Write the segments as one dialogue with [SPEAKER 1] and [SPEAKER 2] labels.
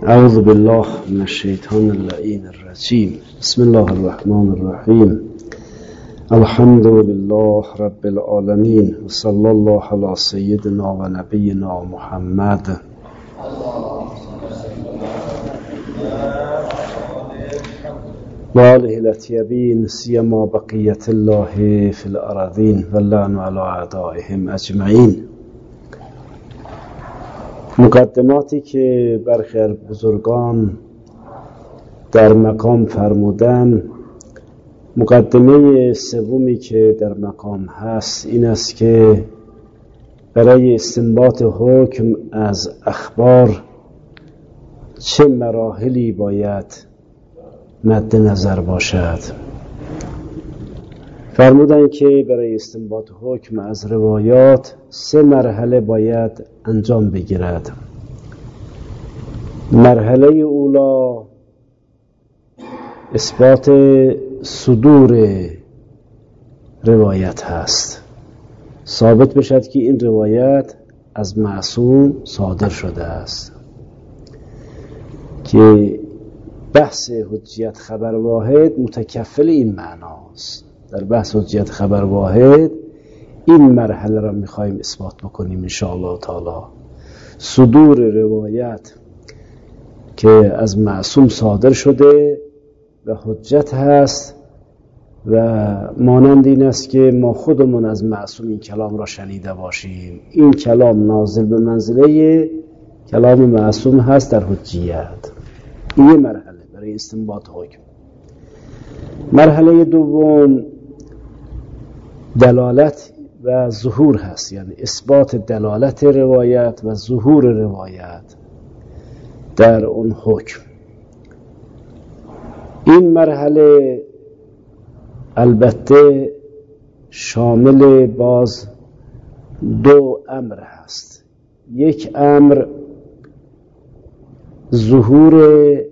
[SPEAKER 1] اعوذ بالله من الشیطان اللعین الرجیم. بسم الله الرحمن الرحیم. الحمد لله رب العالمین و صلی الله علی سیدنا و نبینا محمد. و آله الاطیبین سیما بقیت الله فی الارضین و اللعن علی اعدائهم اجمعین. مقدماتی که برخی بزرگان در مقام فرمودن، مقدمه سومی که در مقام هست این است که برای استنباط حکم از اخبار چه مراحلی باید مد نظر باشد. فرمودن که برای استنباط حکم از روایات 3 مرحله باید انجام بگیرد. مرحله اولا اثبات صدور روایت هست، ثابت بشد که این روایت از معصوم صادر شده است، که بحث حجیت خبر واحد متکفل این معناست. در بحث حجیت خبر واحد این مرحله را میخوایم اثبات بکنیم ان شاء الله تعالی. صدور روایت که از معصوم صادر شده و حجت هست و مانند این است که ما خودمون از معصوم این کلام را شنیده باشیم. این کلام نازل به منزله کلام معصوم هست در حجیت. این یه مرحله برای استنباط حکم. مرحله دوم دلالت و ظهور هست، یعنی اثبات دلالت روایت و ظهور روایت در اون حکم. این مرحله البته شامل باز 2 امر هست. یک امر ظهور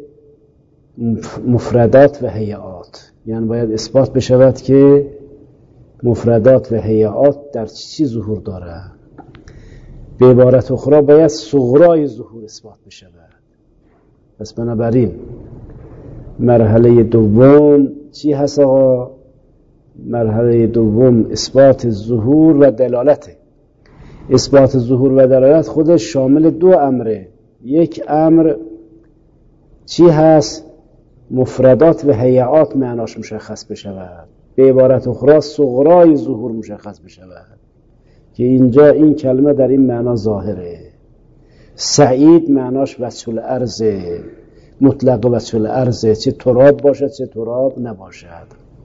[SPEAKER 1] مفردات و هیئات، یعنی باید اثبات بشود که مفردات و هیئات در چی ظهور داره. به عبارت اخرى باید صغرای ظهور اثبات بشود. پس بنابراین مرحله دوم چی هست آقا؟ مرحله دوم اثبات ظهور و دلالته. اثبات ظهور و دلالت خودش شامل 2 امره. یک امر چی هست؟ مفردات و هیئات معناش مشخص بشود. به عبارت اخرى صغرای ظهور مشخص بشود، که اینجا این کلمه در این معنا ظاهره. سعید معناش وجه الارض، مطلق وجه الارض، چه تراب باشد چه تراب نباشد.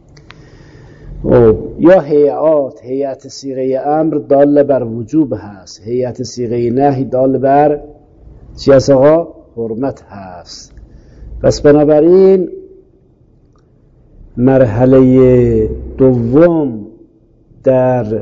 [SPEAKER 1] یا هیئات، هیئت صیغه امر دال بر وجوب هست، هیئت صیغه نهی دال بر چی هست آقا؟ حرمت هست. پس بنابراین مرحله دوم در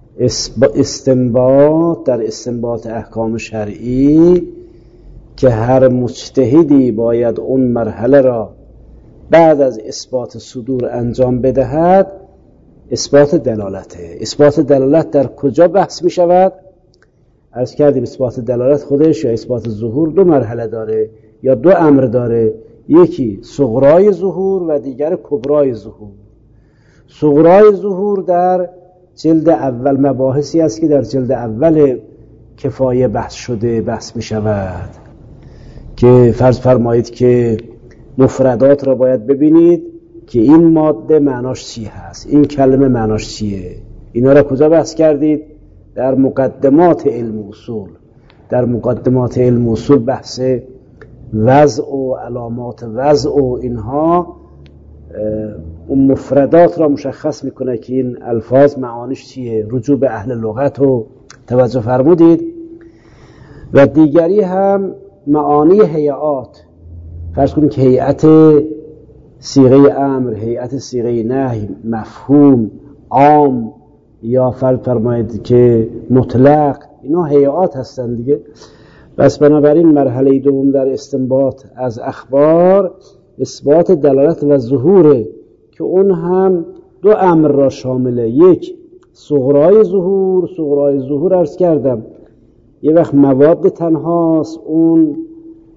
[SPEAKER 1] استنباط احکام شرعی که هر مجتهدی باید اون مرحله را بعد از اثبات صدور انجام بدهد، اثبات دلالته. اثبات دلالت در کجا بحث می شود؟ عرض کردیم اثبات دلالت خودش یا اثبات ظهور 2 مرحله داره یا 2 امر داره. یکی صغرای ظهور و دیگر کبرای ظهور. صغرای ظهور در جلد اول مباحثی است که در جلد اول کفایه بحث شده بحث می شود، که فرض فرمایید که مفردات را باید ببینید که این ماده معناش چی هست، این کلمه معناش چیه. اینا را کجا بحث کردید؟ در مقدمات علم اصول. در مقدمات علم اصول بحث وضع و علامات وضع و اینها اون مفردات را مشخص میکنه که این الفاظ معانیش چیه. رجوع به اهل لغت رو توجه فرمودید. و دیگری هم معانی هیئات. فرض کنید که هیئت صیغه امر، هیئت صیغه نهی، مفهوم، عام، یا فرض فرمایید که مطلق، اینا هیئات هستن دیگه. بس بنابراین مرحله دوم در استنباط از اخبار اثبات دلالت و ظهوره، که اون هم 2 امر را شامله. یک صغرای ظهور. صغرای ظهور عرض کردم یه وقت مواد تنهاست، اون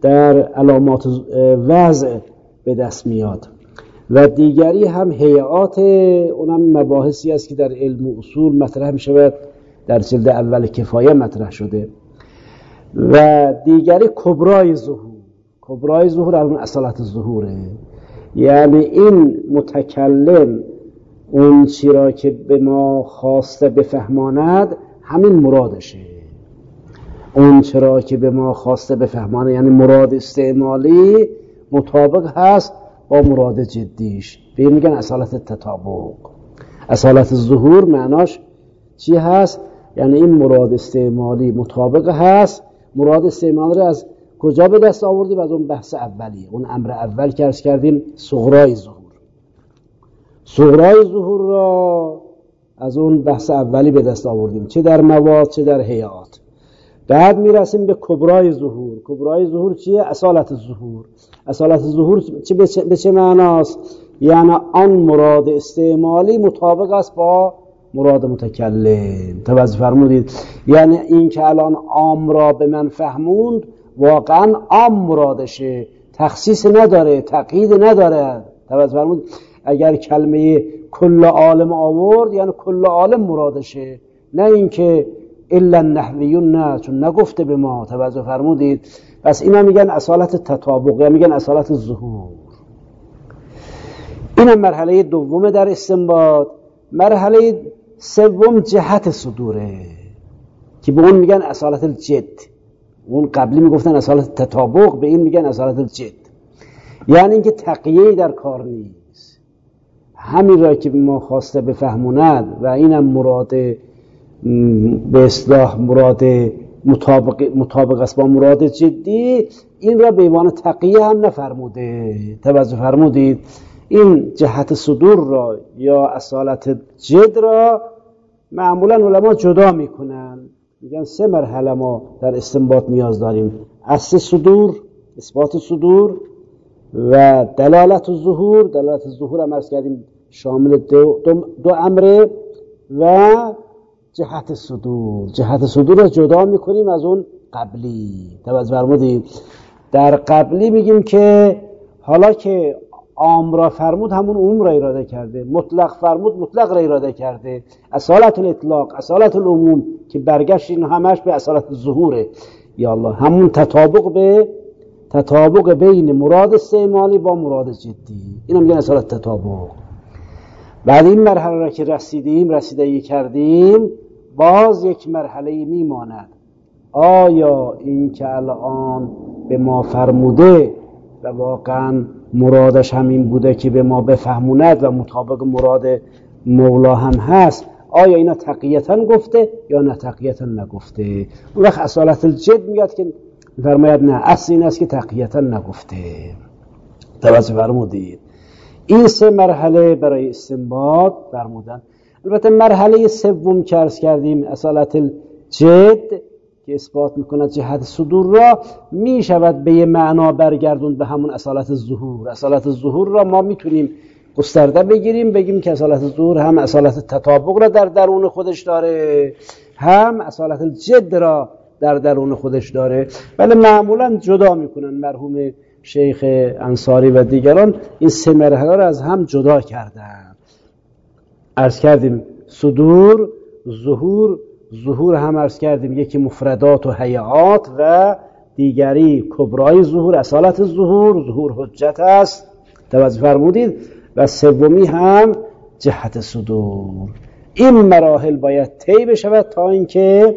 [SPEAKER 1] در علامات وضع به دست میاد و دیگری هم هیئات، اونم مباحثی است که در علم اصول مطرح می شود، در جلد اول کفایه مطرح شده. و دیگری کبرای ظهور. کبرای ظهور اون اصالت ظهوره، یعنی این متکلم اون چی را که به ما خواسته بفهماند همین مرادشه. اون چرا که به ما خواسته بفهماند یعنی مراد استعمالی مطابق هست با مراد جدیش. به این میگن اصالت تطابق. اصالت ظهور معناش چی هست؟ یعنی این مراد استعمالی مطابق هست. مراد استعمالی را از کجا به دست آوردیم؟ از اون بحث اولی، اون امر اول که عرض کردیم صغرای ظهور. صغرای ظهور را از اون بحث اولی به دست آوردیم، چه در مواد چه در هیئات. بعد میرسیم به کبرای ظهور. کبرای ظهور چیه؟ اصالت ظهور. اصالت ظهور به چه معناست؟ یعنی آن مراد استعمالی مطابق است با مراد متکلم. توجه فرمودید؟ یعنی این که الان عام را به من فهموند واقعا عام مرادشه، تخصیص نداره، تقیید نداره. توجه فرمودید؟ اگر کلمه کل عالم آورد یعنی کل عالم مرادشه، نه اینکه الا النحویون، نه، چون نگفته به ما. توجه فرمودید؟ پس اینا میگن اصالت تطابق، یا میگن اصالت ظهور. اینم مرحله دوم در استنباط. مرحله سوم جهت صدوره که به اون میگن اصالت الجد. اون قبلی میگفتن اصالت تطابق، به این میگن اصالت الجد. یعنی اینکه تقییدی در کار نیست، همین را که ما خواسته بفهموند و اینم مراد به اصطلاح مراد مطابق است با مراد جدی، این را به عنوان تقیه هم نفرموده. توجه فرمودید؟ این جهت صدور را یا اصالت جد را معمولا علما جدا میکنن، میگن سه مرحله ما در استنباط نیاز داریم: اصل صدور، اثبات صدور، و دلالت الظهور. دلالت الظهور هم عرض کردیم شامل دو امره، و جهت صدور. جهت صدور را جدا میکنیم از اون قبلی. توجه فرمودید؟ در قبلی میگیم که حالا که عام را فرمود همون عموم را اراده کرده، مطلق فرمود مطلق را اراده کرده. اصالت الاطلاق، اصالت العموم که برگشت این همش به اصالت الظهوره. یا الله، همون تطابق بین مراد استعمالی با مراد جدی، این هم میگن اصالت تطابق. بعد این مرحله را که رسیدگی کردیم، باز یک مرحله میماند. آیا این که الان به ما فرموده و واقعا مرادش همین بوده که به ما بفهموند و مطابق مراد مولا هم هست، آیا اینا تقییتا گفته یا نه تقییتا نگفته؟ اون وقت اصالت الجد میاد که فرماید نه، اصل این است که تقییتا نگفته. توجه فرمودید؟ این سه مرحله برای استنباط فرمودن. البته مرحله سوم که عرض کردیم اصالت الجد که اثبات میکند جهت صدور را، میشود به یه معنا برگردون به همون اصالت الظهور. اصالت الظهور را ما میتونیم گسترده بگیریم، بگیم که اصالت الظهور هم اصالت تطابق را در درون خودش داره، هم اصالت الجد را در درون خودش داره. ولی معمولا جدا میکنن. مرحوم شیخ انصاری و دیگران این سه مرحله را از هم جدا کردن. عرض کردیم صدور، ظهور هم عرض کردیم یکی مفردات و هیئات، و دیگری کبرای ظهور، اصالت ظهور حجت است. توجه فرمودید؟ و سومی هم جهت صدور. این مراحل باید طی بشود تا اینکه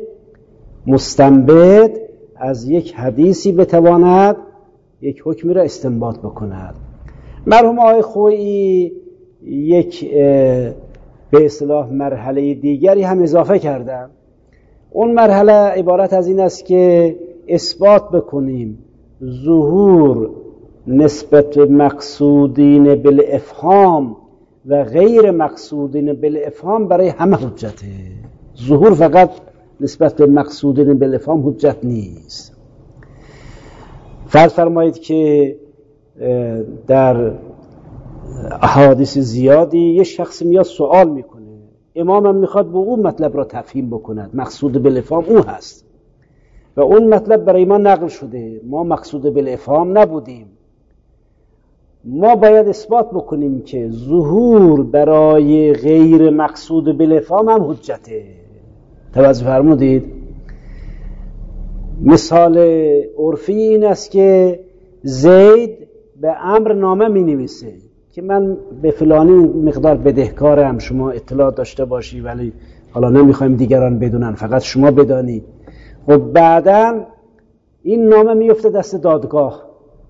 [SPEAKER 1] مستنبط از یک حدیثی بتواند یک حکمی را استنباط بکند. مرحوم آقای خویی یک به اصطلاح مرحله دیگری هم اضافه کردن. اون مرحله عبارت از این است که اثبات بکنیم ظهور نسبت مقصودین بالافهام و غیر مقصودین بالافهام برای همه حجته. ظهور فقط نسبت به مقصودین بالافهام حجت نیست. فرض فرمایید که در احادیث زیادی یه شخص میاد سوال میکنه، امام هم میخواد به اون مطلب را تفهیم بکند، مقصود بالافهام اون هست. و اون مطلب برای ما نقل شده. ما مقصود بالافهام نبودیم. ما باید اثبات بکنیم که ظهور برای غیر مقصود بالافهام هم حجته. توجه فرمودید؟ مثال عرفی این است که زید به امر نامه می نویسه که من به فلانی مقدار بدهکارم، شما اطلاع داشته باشی، ولی حالا نمیخوایم دیگران بدونن، فقط شما بدانی. و بعداً این نامه میفته دست دادگاه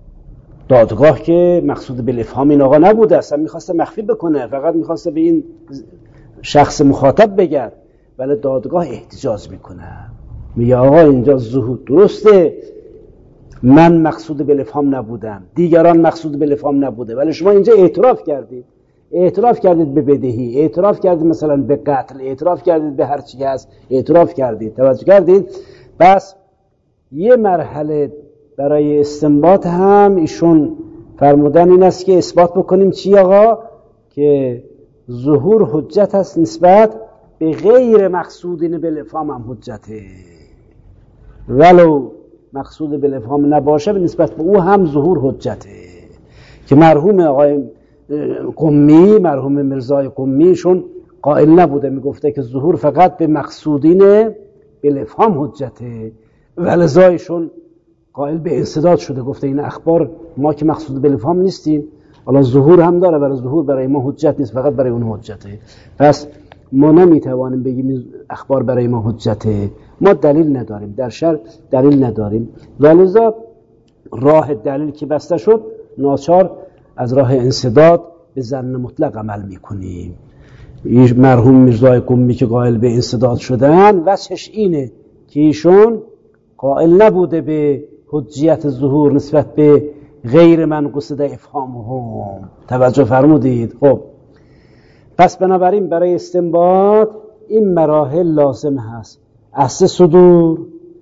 [SPEAKER 1] که مقصود بالافهام این آقا نبوده، اصلا میخواسته مخفی بکنه، فقط میخواسته به این شخص مخاطب بگه، ولی دادگاه احتجاج میکنه، میگه آقا اینجا ظهور درسته، من مقصود بالافهام نبودم، دیگران مقصود بالافهام نبوده، ولی شما اینجا اعتراف کردید به بدهی، اعتراف کردید مثلا به قتل، اعتراف کردید به هر چی هست، اعتراف کردید. توجه کردید؟ پس یه مرحله برای استنباط هم ایشون فرمودن این است که اثبات بکنیم چی آقا؟ که ظهور حجت است نسبت به غیر مقصودین بالافهام هم حجته، ولو مقصود بالافهام نباشه به نسبت به او هم ظهور حجته. که مرحوم آقای قمی، مرحوم مرزای قمیشون قائل نبوده، میگفته که ظهور فقط به مقصودین بالافهام حجته، ولذایشون قائل به انسداد شده، گفته این اخبار ما که مقصود بالافهام نیستیم، حالا ظهور هم داره ولی ظهور برای ما حجت نیست، فقط برای اون حجته. پس ما نمیتوانیم بگیم این اخبار برای ما حجته، ما دلیل نداریم، در شرع دلیل نداریم، ولذا راه دلیل که بسته شد ناچار از راه انسداد به ظن مطلق عمل میکنیم. مرحوم میرزای قمی که قائل به انسداد شدن وجهش اینه که ایشون قائل نبوده به حجیت ظهور نسبت به غیر من قصد افهامهم. توجه فرمودید؟ خب پس بنابراین برای استنباط این مراحل لازم هست: اصل صدور،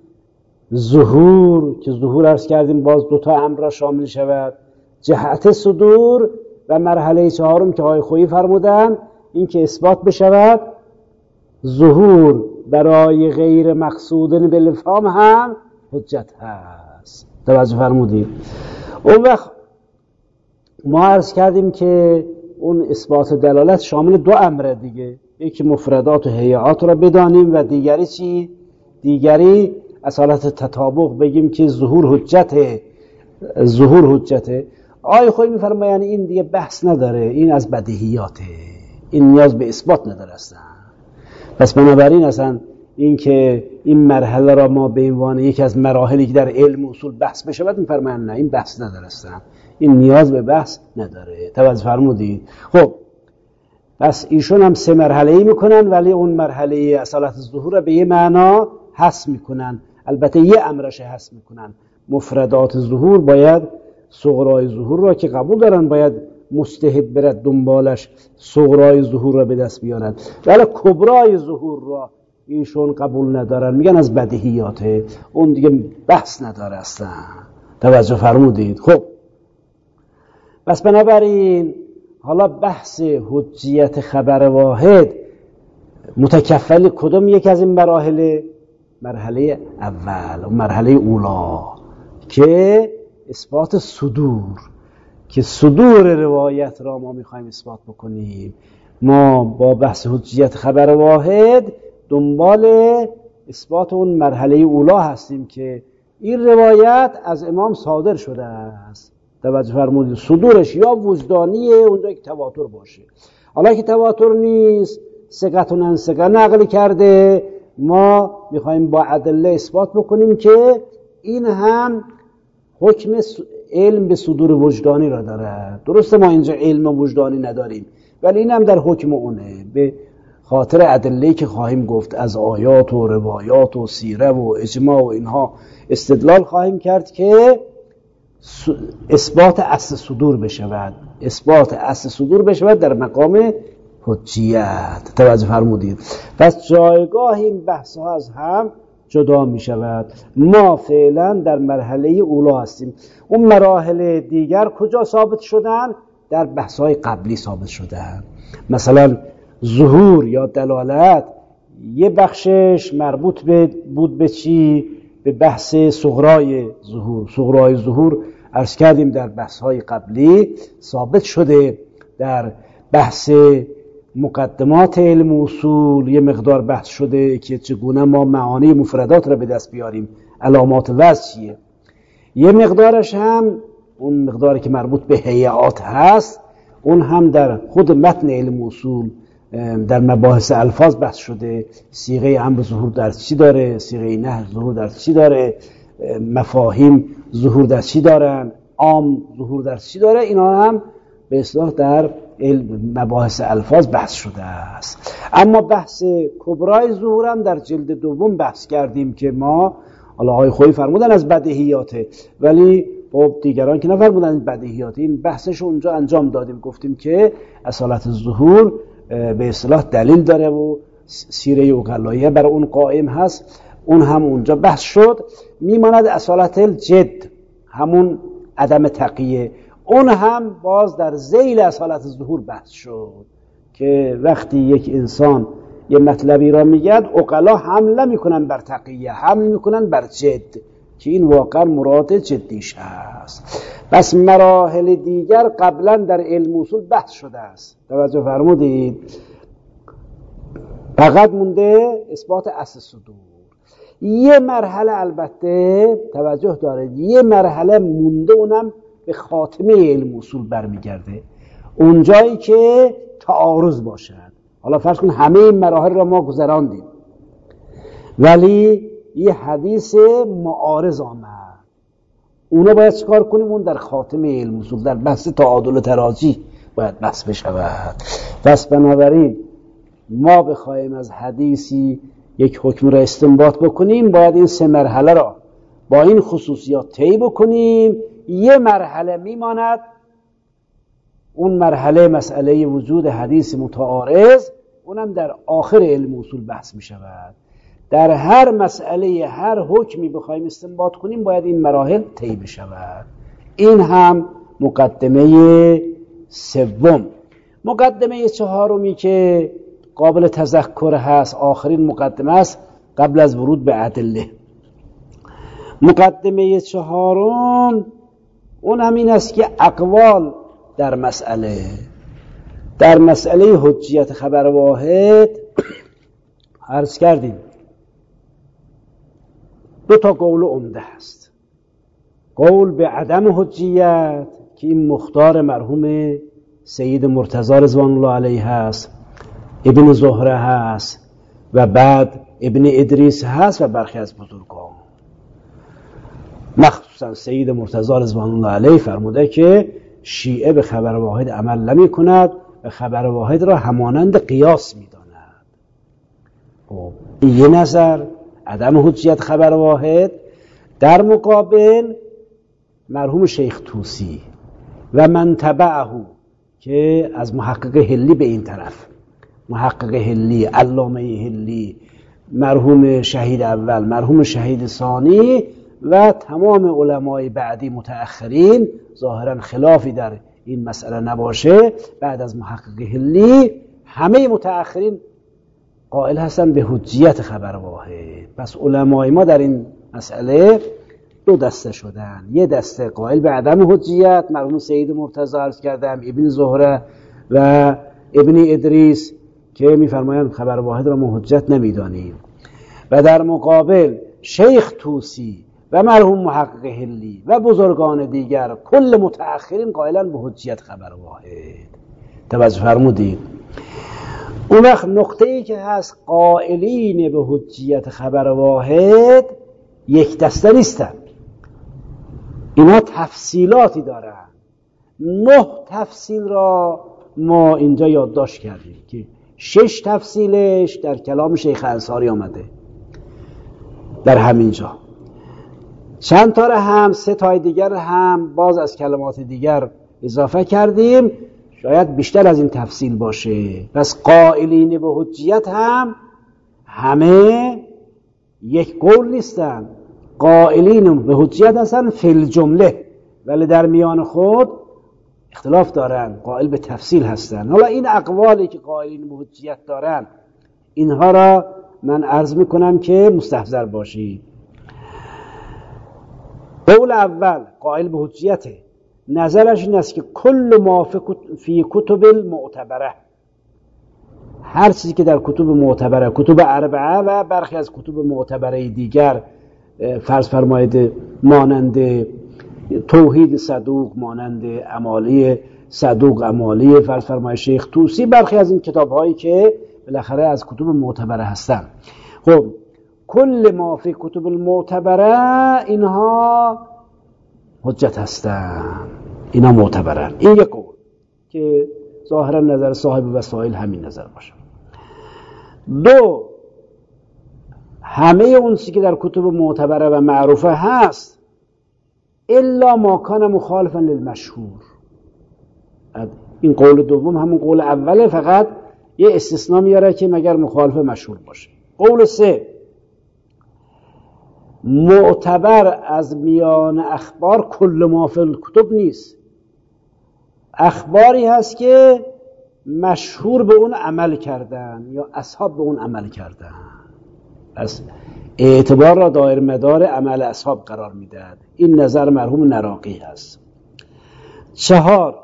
[SPEAKER 1] ظهور که ظهور عرض کردیم باز دوتا امر را شامل شود، جهت صدور، و مرحله چهارم که آقای خویی فرمودن این که اثبات بشود ظهور برای غیر مقصودن بالافهام هم حجت هست. توجه فرمودید؟ اون وقت ما عرض کردیم که اون اثبات دلالت شامل دو امره دیگه، یکی مفردات و هیئات را بدانیم و دیگری چی؟ دیگری اصالت تطابق بگیم که ظهور حجته. آقای خویی میفرمایند این دیگه بحث نداره، این از بدیهیاته، این نیاز به اثبات نداره اصلا. پس بنابراین اصلا این که این مرحله را ما به عنوان یکی از مراحلی که در علم اصول بحث بشه بعد میفرمایند نه این بحث نداره اصلا، این نیاز به بحث نداره. توجه فرمودید؟ خب پس ایشون هم سه مرحله‌ای میکنن، ولی اون مرحله اصالت ظهور را به یه معنا حذف میکنن، البته یه امرش حذف میکنن. مفردات ظهور باید صغرای ظهور را که قبول دارن باید مجتهد برد دنبالش صغرای ظهور را به دست بیارد، ولی کبرای ظهور را ایشون قبول ندارن، میگن از بدیهیاته، اون دیگه بحث نداره اصلا. توجه فرمودید؟ خب پس بنابراین حالا بحث حجیت خبر واحد متکفل کدوم یک از این مراحل؟ مرحله اول و مرحله اولا که اثبات صدور، که صدور روایت را ما میخوایم اثبات بکنیم. ما با بحث حجیت خبر واحد دنبال اثبات اون مرحله اولا هستیم که این روایت از امام صادر شده است. توجه فرمودید؟ صدورش یا وجدانیه اونجا که تواتر باشه، حالا که تواتر نیست ثقتون عن ثقه نقل کرده، ما میخوایم با ادله اثبات بکنیم که این هم حکم علم به صدور وجدانی را داره. درسته ما اینجا علم وجدانی نداریم، ولی این هم در حکم اونه، به خاطر ادله‌ای که خواهیم گفت از آیات و روایات و سیره و اجماع و اینها استدلال خواهیم کرد که اثبات اصل صدور بشود، اثبات اصل صدور بشود در مقام حجیت. توجه فرمودید؟ پس جایگاه این بحث ها از هم جدا می شود. ما فعلا در مرحله اولا هستیم. اون مراحل دیگر کجا ثابت شدن؟ در بحث های قبلی ثابت شدن. مثلا ظهور یا دلالت یه بخشش مربوط بود به چی؟ به بحث صغرای ظهور. صغرای ظهور عرض کردیم در بحث‌های قبلی ثابت شده. در بحث مقدمات علم اصول یه مقدار بحث شده که چگونه ما معانی مفردات را به دست بیاریم، علامات وضع چیه. یه مقدارش هم اون مقداری که مربوط به هیئات هست، اون هم در خود متن علم اصول در مباحث الفاظ بحث شده. صیغه امر ظهور در چی داره، صیغه نهی ظهور در چی داره، مفاهیم ظهور در چی دارن، عام ظهور در چی داره. اینا هم به اصطلاح در مباحث الفاظ بحث شده است. اما بحث کبرای ظهور هم در جلد دوم بحث کردیم که ما حالا آقای خویی فرمودن از بدیهیاته، ولی خب دیگران که نفرمودن بدیهیات. این بحثش اونجا انجام دادیم، گفتیم که اصالت ظهور به اصطلاح دلیل داره و سیره اوغلاییه برای اون قائم هست. اون هم اونجا بحث شد. میماند اصالت الجد، همون عدم تقیه. اون هم باز در ذیل اصالت ظهور بحث شد که وقتی یک انسان یه مطلبی را میگد، عقلا حمله میکنن بر تقیه، حمل میکنن بر جد، که این واقعا مراد جدیش هست. پس مراحل دیگر قبلا در علم اصول بحث شده است. توجه فرمودید؟ فقط مونده اثبات اصل صدور. یه مرحله البته توجه دارید، یه مرحله مونده، اونم به خاتمه علم اصول برمیگرده، اونجایی که تعارض باشد. حالا فرض کن همه این مراحل را ما گذراندیم، ولی یه حدیث معارض آمد، اونا باید چکار کنیم؟ اون در خاتمه علم اصول، در بحث تعادل و تراجی باید بحث بشود. پس بنابراین ما بخوایم از حدیثی یک حکم را استنباط بکنیم، باید این سه مرحله را با این خصوصیات طی بکنیم. یه مرحله میماند، اون مرحله مسئله وجود حدیث متعارض، اونم در آخر علم اصول بحث می شود. در هر مسئله، هر حکمی بخوایم استنباط کنیم، باید این مراحل طی بشود. این هم مقدمه سوم. مقدمه چهارمی که قابل تذکر هست، آخرین مقدمه است قبل از ورود به ادله. مقدمه چهارم اون همین است که اقوال در مسئله حجیت خبر واحد عرض کردیم. دو تا قول عمده هست. قول به عدم حجیت که این مختار مرحوم سید مرتضی رضوان الله علیه هست، ابن زهره هست و بعد ابن ادریس هست و برخی از بزرگان، مخصوصا سید مرتضی رضوان الله علیه فرموده که شیعه به خبر واحد عمل نمی کند و خبر واحد را همانند قیاس می داند. یه نظر عدم حجیت خبر واحد. در مقابل مرحوم شیخ طوسی و من تبعه که از محقق هلی به این طرف، محقق هلی، علامه هلی، مرحوم شهید اول، مرحوم شهید ثانی و تمام علمای بعدی متأخرین، ظاهرا خلافی در این مسئله نباشه، بعد از محقق هلی همه متأخرین قائل هستن به حجیت خبر واحد. پس علمای ما در این مسئله دو دسته شدن. یه دسته قائل به عدم حجیت، مرحوم سید مرتضی عرض کردم، ابن زهره و ابن ادریس که میفرمایند خبر واحد را ما حجت نمیدانیم، و در مقابل شیخ طوسی و مرحوم محقق هلی و بزرگان دیگر کل متأخرین قائلن به حجیت خبر واحد. توجه فرمودید؟ اون وقت نقطه‌ای که هست قائلین به حجیت خبر واحد یک دسته نیستن، اینا تفصیلاتی دارن. 9 تفصیل را ما اینجا یادداشت کردیم که 6 تفصیلش در کلام شیخ انصاری آمده در همینجا، چند تا هم 3 تای دیگر هم باز از کلمات دیگر اضافه کردیم، شاید بیشتر از این تفصیل باشه. پس قائلین به حجیت هم همه یک قول نیستن، قائلین به حجیت هستن فی الجمله، ولی در میان خود اختلاف دارن، قائل به تفصیل هستن. حالا این اقوالی که قائلین به حجیت دارن، اینها را من عرض میکنم که مستحضر باشید. قول اول قائل به حجیته، نظرش این است که کل ما فی کتب المعتبره، هر چیزی که در کتب معتبره، کتب اربعه و برخی از کتب معتبره دیگر، فرض فرمایید مانند توحید صدوق، مانند امالی صدوق، امالی فرض فرمایید شیخ طوسی، برخی از این کتاب هایی که بالاخره از کتب معتبره هستن. خب کل ما فی کتب المعتبره اینها حجت هستن، اینا معتبرن. این یک قول که ظاهرا نظر صاحب وسائل همین نظر باشه. دو، همه اون چیزی که در کتب معتبره و معروفه هست الا ما کان مخالفا للمشهور. این قول دوم همون قول اوله، فقط یه استثناء میاره که مگر مخالف مشهور باشه. قول سه، معتبر از میان اخبار کل ما فی الکتب نیست، اخباری هست که مشهور به اون عمل کردن یا اصحاب به اون عمل کردن، پس اعتبار را دایر مدار عمل اصحاب قرار میدهد. این نظر مرحوم نراقی هست. چهار،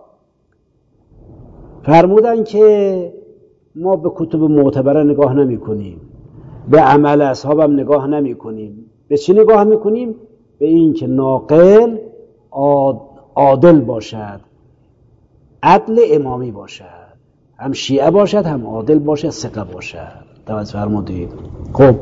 [SPEAKER 1] فرمودن که ما به کتب معتبره نگاه نمی کنیم، به عمل اصحاب هم نگاه نمی کنیم. به چی نگاه می کنیم؟ به این که ناقل عادل باشد، عدل امامی باشد، هم شیعه باشد، هم عادل باشد، ثقه باشد. توجه فرمودید؟ خب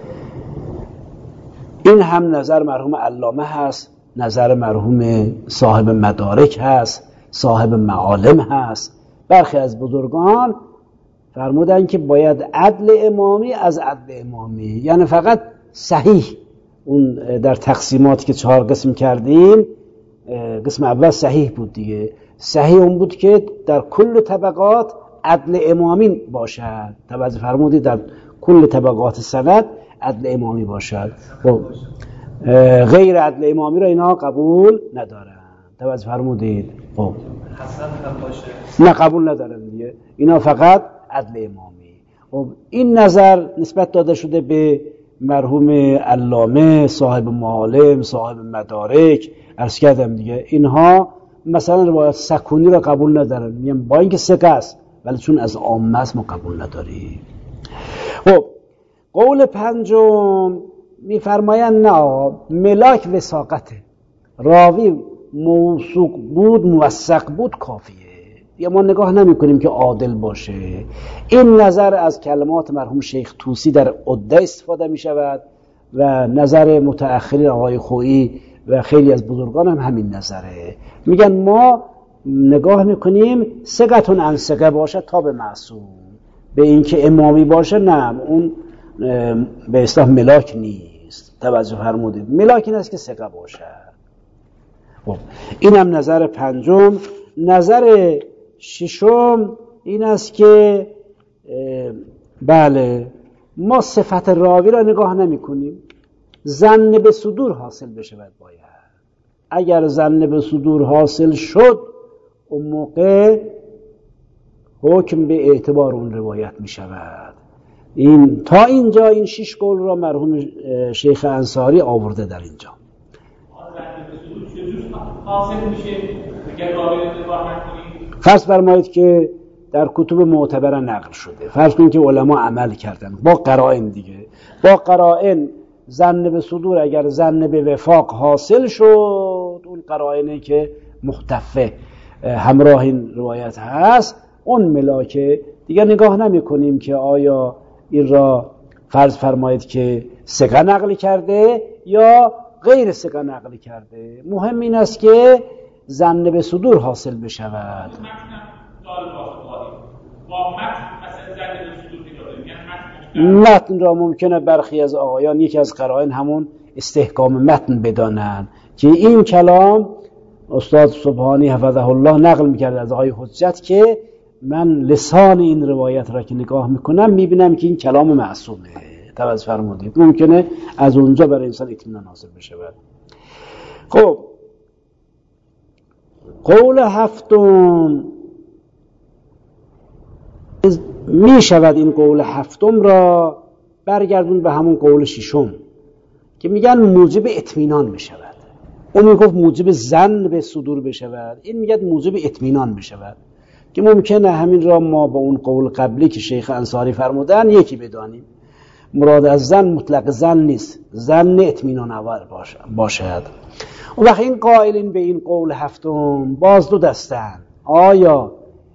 [SPEAKER 1] این هم نظر مرحوم علامه هست، نظر مرحوم صاحب مدارک هست، صاحب معالم هست. برخی از بزرگان فرمودن که باید عدل امامی از عدل امامی، یعنی فقط صحیح. اون در تقسیماتی که 4 قسم کردیم، قسم اول صحیح بود دیگه، صحیح اون بود که در کل طبقات عدل امامی باشد. توجه فرمودید؟ در کل طبقات سند عدل امامی باشد. خب غیر عدل امامی را اینا قبول ندارن. توجه فرمودید؟ خب
[SPEAKER 2] حسن هم باشه
[SPEAKER 1] نه قبول ندارن دیگه، اینا فقط عدل امامی. خب این نظر نسبت داده شده به مرحوم علامه، صاحب معالم، صاحب مدارک. عرض کردم دیگه اینها مثلا روایت سکونی را قبول ندارن، میگن با اینکه ثقه است ولی چون از عامه است ما قبول نداریم. خب قول پنجم میفرمایند نه، ملاک وثاقته، راوی موثوق بود، موثق بود، کافیه، یا ما نگاه نمی کنیم که عادل باشه. این نظر از کلمات مرحوم شیخ طوسی در عده استفاده می شود و نظر متأخرین آقای خویی و خیلی از بزرگان هم همین نظره. میگن ما نگاه میکنیم ثقتون عن ثقه باشه تا به معصوم، به این که امامی باشه نه، اون به اصطلاح ملاک نیست. توجه فرمودید؟ ملاک این است که ثقه باشه. خب این هم نظر پنجم. نظر ششم این است که بله ما صفت راوی را نگاه نمی کنیم، ظن به صدور حاصل بشود باید. اگر ظن به صدور حاصل شد اون موقع حکم به اعتبار اون روایت می شود. این تا اینجا این 6 قول را مرحوم شیخ انصاری آورده در اینجا.
[SPEAKER 2] حاصل میشه اگر راوی نگاه نکنیم.
[SPEAKER 1] فرض فرمایید که در کتب معتبره نقل شده، فرض کنید که علما عمل کردن با قرائن دیگه، با قرائن ظن به صدور اگر ظن به وفاق حاصل شد، اون قرائنی که محتفه همراه این روایت هست، اون ملاکه دیگه نگاه نمی کنیم که آیا این را فرض فرمایید که ثقه نقل کرده یا غیر ثقه نقل کرده. مهم این است که ظن به صدور حاصل بشود. متن را ممکنه برخی از آقایان یکی از قرائن همون استحکام متن بدانند که این کلام استاد سبحانی حفظه الله نقل میکرد از آقای حجت که من لسان این روایت را که نگاه میکنم میبینم که این کلام معصومه. توجه فرمودید؟ ممکنه از اونجا برای انسان اطمینان حاصل بشه. خب قول هفتم می شود این قول هفتم را برگردون به همون قول ششم که میگن موجب اطمینان می شود. اون میگفت موجب ظن به صدور بشود، این میگه موجب اطمینان بشود، که ممکنه همین را ما با اون قول قبلی که شیخ انصاری فرمودن یکی بدانیم. مراد از ظن مطلق ظن نیست، ظن اطمینان آور باشد. و وقتی این قائلین به این قول هفتم باز دو دستن. آیا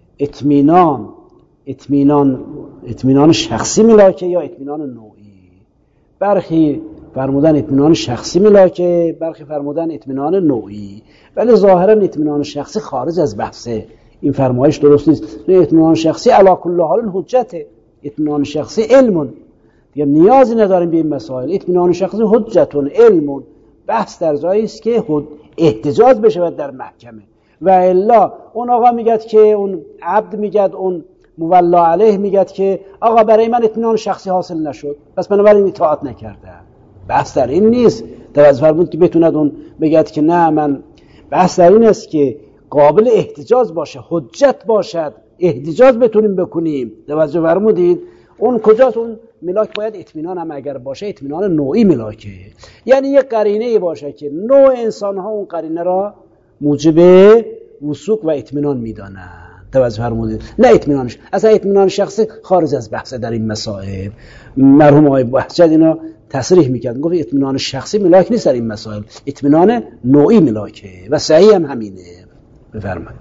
[SPEAKER 1] اطمینان شخصی ملاکه یا اطمینان نوعی؟ برخی فرمودن اطمینان شخصی ملاکه، برخی فرمودن اطمینان نوعی، ولی ظاهرا اطمینان شخصی خارج از بحثه. این فرمایش درست نیست. اطمینان شخصی علی کل حال حجته، اطمینان شخصی علم، دیگه نیازی نداریم به این مسائل. اطمینان شخصی حجتون علم، بحث در جایی است که احتجاج بشه در محکمه. و الا اون آقا میگه که اون عبد میگه، اون مولا علیه میگه که آقا برای من اطمینان شخصی حاصل نشد، پس بنابراین اطاعت نکردم. بحث در این نیست. توجه فرمود که بتوند اون بگه که نه، من بحث در این است که قابل احتجاج باشه، حجت باشد، احتجاج بتونیم بکنیم. توجه فرمودید؟ اون کجاست؟ اون ملاک باید اطمینان هم اگر باشه اطمینان نوعی ملاکه، یعنی یک قرینه باشه که نوع انسان ها اون قرینه را موجب وثوق و اطمینان میدانن. توجه فرمودید؟ نه اطمینانش، اصلا اطمینان شخصی خارج از بحث در این مسائل. مرحوم آقای بهجت اینا تصریح میکرد، گفت اطمینان شخصی ملاک نیست در این مسائل، اطمینان نوعی ملاکه و صحیح هم همینه. بفرمایید.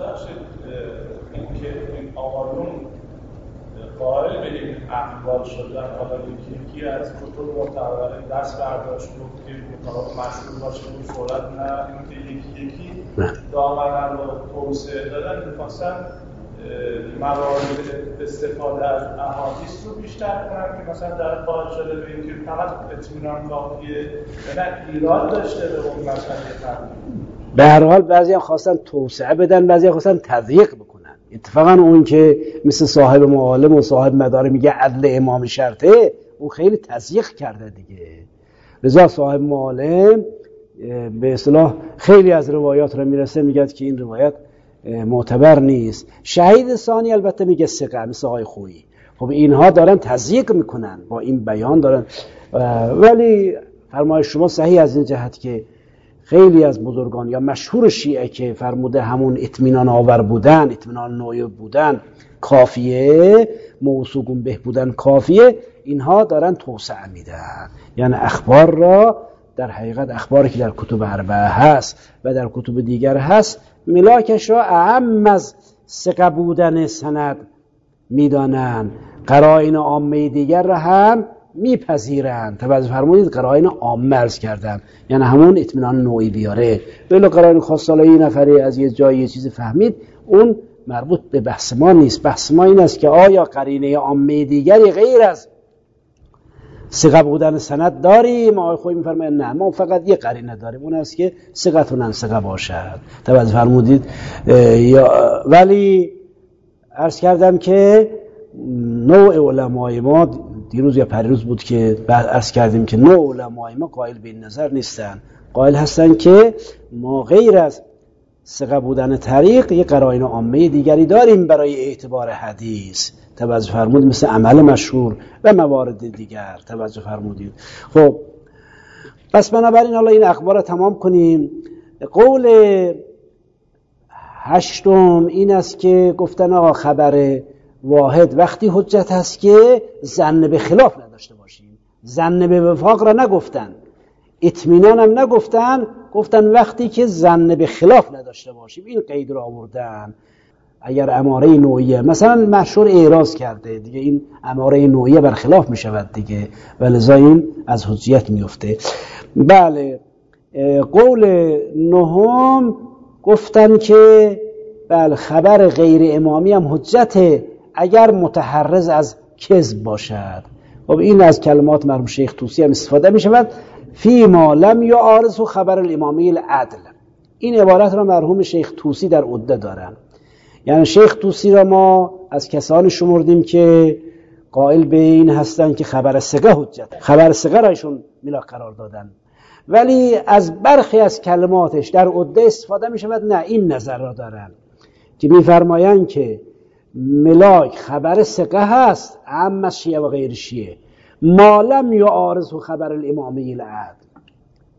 [SPEAKER 3] قائل به این اقوال شدن، حالا یکی از کتب معتبر دست برداشت بود که مشهور باشه بود صورت، نه اینکه یکی دامنن رو توسعه دادن، میخواستن موارد استفاده از احادیث رو بیشتر کنن که مثلا در قائل شده به اینکه فقط اطمینان کافیه، نه ایراد داشته به اون مسئله تبدیل.
[SPEAKER 1] به هر حال بعضی خواستن توسعه بدن، بعضی خواستن تضییق بکنن. اتفاقا اون که مثل صاحب معالم و صاحب مدارک میگه عدل امام شرطه، اون خیلی تضییق کرده دیگه. لذا صاحب معالم به اصطلاح خیلی از روایات رو میرسه میگه که این روایت معتبر نیست. شهید ثانی البته میگه ثقه، مثل آقای خویی. خب اینها دارن تضییق میکنن با این بیان دارن، ولی فرمایش شما صحیح از این جهت که خیلی از بزرگان یا مشهور شیعه که فرموده همون اطمینان آور بودن، اطمینان نوعی بودن کافیه، موثوقون به بودن کافیه، اینها دارن توسعه میدن. یعنی اخبار را در حقیقت اخباری که در کتب اربعه هست و در کتب دیگر هست ملاکش را اعم از ثقه بودن سند میدانن، قرائن عامه دیگر را هم میپذیرند. توجه فرمودید؟ قرائن عامه عرض کردم، یعنی همون اطمینان نوعی بیاره. ولی قرائن خاص، حالا این نفری از یه جایی یه چیزی فهمید، اون مربوط به بحث ما نیست. بحث ما این است که آیا قرینه عامه دیگری غیر از ثقه بودن سند داریم؟ آقای خویی میفرماید نه، ما فقط یه قرینه داریم، اون است که ثقتون ثقه باشد. توجه فرمودید؟ ولی عرض کردم که نوع علمای ما، دیروز یا پریروز بود که عرض کردیم که نوع علمای ما قائل به این نظر نیستن، قائل هستن که ما غیر از ثقه بودن طریق یه قرائن عامه دیگری داریم برای اعتبار حدیث. توجه فرمودید؟ مثل عمل مشهور و موارد دیگر. توجه فرمودید؟ خب پس بنابراین حالا این اخبار رو تمام کنیم. قول هشتم این است که گفتن آقا خبر واحد وقتی حجت هست که ظن به خلاف نداشته باشیم. ظن به وفاق را نگفتن، اطمینان هم نگفتن، گفتن وقتی که ظن به خلاف نداشته باشیم. این قید را آوردن. اگر اماره نوعیه مثلا مشهور اعراض کرده دیگه، این اماره نوعیه برخلاف می شود دیگه، ولذا این از حجیت میفته. بله. قول نهم گفتن که بله خبر غیر امامی هم حجته اگر متحرز از کذب باشد. خب این از کلمات مرحوم شیخ طوسی هم استفاده می شود، فی ما لم یعارض خبر الامامی العدل. این عبارت را مرحوم شیخ طوسی در عده دارن. یعنی شیخ طوسی را ما از کسانی شمردیم که قائل به این هستن که خبر ثقه حجت، خبر ثقه را ایشون ملاک قرار دادن، ولی از برخی از کلماتش در عده استفاده می شود نه، این نظر را دارن که می‌فرمایند که ملاک خبر ثقه هست، اما شیعه و غیر شیعه، ما لم یعارض خبر الامامی العدل.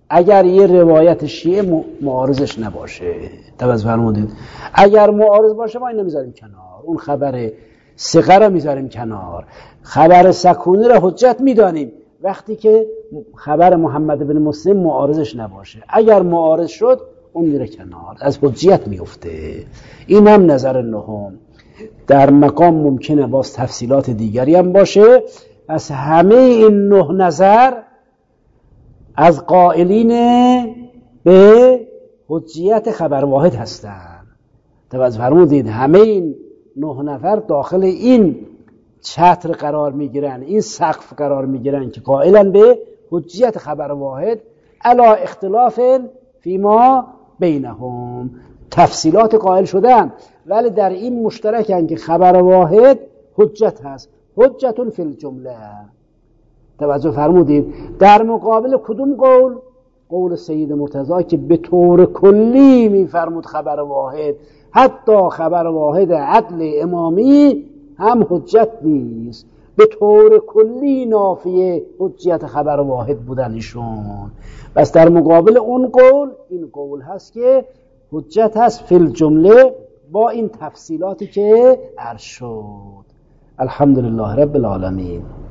[SPEAKER 1] اگر یه روایت شیعه معارضش نباشه. توجه فرمودید؟ اگر معارض باشه ما این نمیذاریم کنار، اون خبر ثقه رو میذاریم کنار، خبر سکونی رو حجت میدانیم وقتی که خبر محمد بن مسلم معارضش نباشه. اگر معارض شد اون میره کنار، از حجیت میفته. این هم نظر نهم. در مقام ممکنه باز تفصیلات دیگری هم باشه. از همه این 9 نظر از قائلین به حجیت خبر واحد هستند. توجه فرمودید؟ همه این 9 نفر داخل این چتر قرار میگیرن، این سقف قرار میگیرن که قائلن به حجیت خبر واحد علی اختلاف فیما بینهم. تفصیلات قائل شدن ولی در این مشترکن که خبر واحد حجت هست، حجتون فی الجمله. توجه فرمودید؟ در مقابل کدوم قول؟ قول سید مرتضی که به طور کلی میفرمود خبر واحد، حتی خبر واحد عدل امامی هم حجت نیست، به طور کلی نافیه حجیت خبر واحد بودن ایشون. بس در مقابل اون قول این قول هست که حجت هست فی الجمله با این تفصیلاتی که عرض شد. الحمدلله رب العالمین.